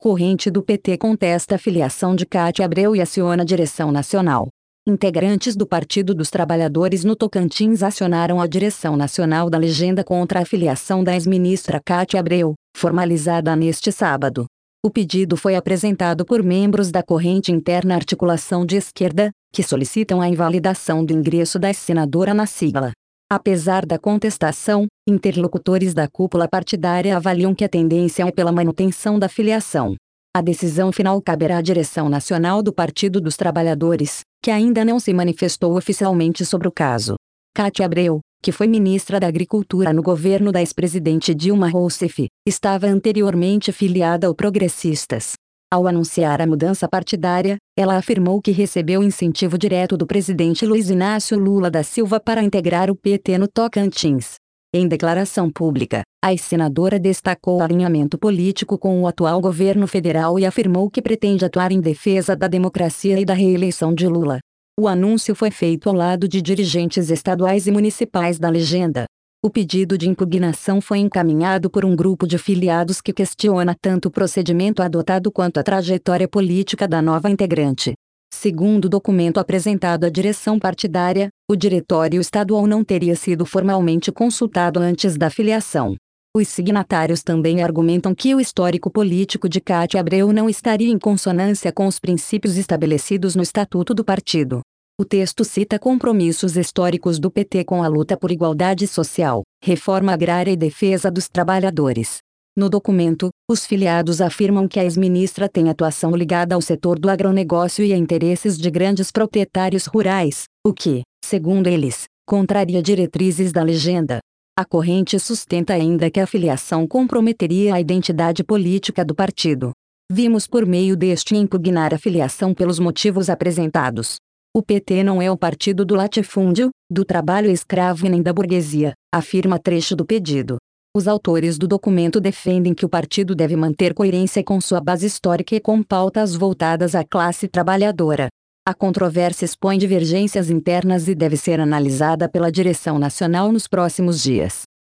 Corrente do PT contesta a filiação de Cátia Abreu e aciona a direção nacional. Integrantes do Partido dos Trabalhadores no Tocantins acionaram a direção nacional da Legenda contra a filiação da ex-ministra Cátia Abreu, formalizada neste sábado. O pedido foi apresentado por membros da corrente interna Articulação de Esquerda, que solicitam a invalidação do ingresso da ex-senadora na sigla. Apesar da contestação, interlocutores da cúpula partidária avaliam que a tendência é pela manutenção da filiação. A decisão final caberá à direção nacional do Partido dos Trabalhadores, que ainda não se manifestou oficialmente sobre o caso. Cátia Abreu, que foi ministra da Agricultura no governo da ex-presidente Dilma Rousseff, estava anteriormente filiada ao Progressistas. Ao anunciar a mudança partidária, ela afirmou que recebeu incentivo direto do presidente Luiz Inácio Lula da Silva para integrar o PT no Tocantins. Em declaração pública, a ex-senadora destacou o alinhamento político com o atual governo federal e afirmou que pretende atuar em defesa da democracia e da reeleição de Lula. O anúncio foi feito ao lado de dirigentes estaduais e municipais da Legenda. O pedido de impugnação foi encaminhado por um grupo de filiados que questiona tanto o procedimento adotado quanto a trajetória política da nova integrante. Segundo o documento apresentado à direção partidária, o diretório estadual não teria sido formalmente consultado antes da filiação. Os signatários também argumentam que o histórico político de Cátia Abreu não estaria em consonância com os princípios estabelecidos no Estatuto do partido. O texto cita compromissos históricos do PT com a luta por igualdade social, reforma agrária e defesa dos trabalhadores. No documento, os filiados afirmam que a ex-ministra tem atuação ligada ao setor do agronegócio e a interesses de grandes proprietários rurais, o que, segundo eles, contraria diretrizes da Legenda. A corrente sustenta ainda que a filiação comprometeria a identidade política do partido. Vimos por meio deste impugnar a filiação pelos motivos apresentados. O PT não é o partido do latifúndio, do trabalho escravo e nem da burguesia, afirma trecho do pedido. Os autores do documento defendem que o partido deve manter coerência com sua base histórica e com pautas voltadas à classe trabalhadora. A controvérsia expõe divergências internas e deve ser analisada pela direção nacional nos próximos dias.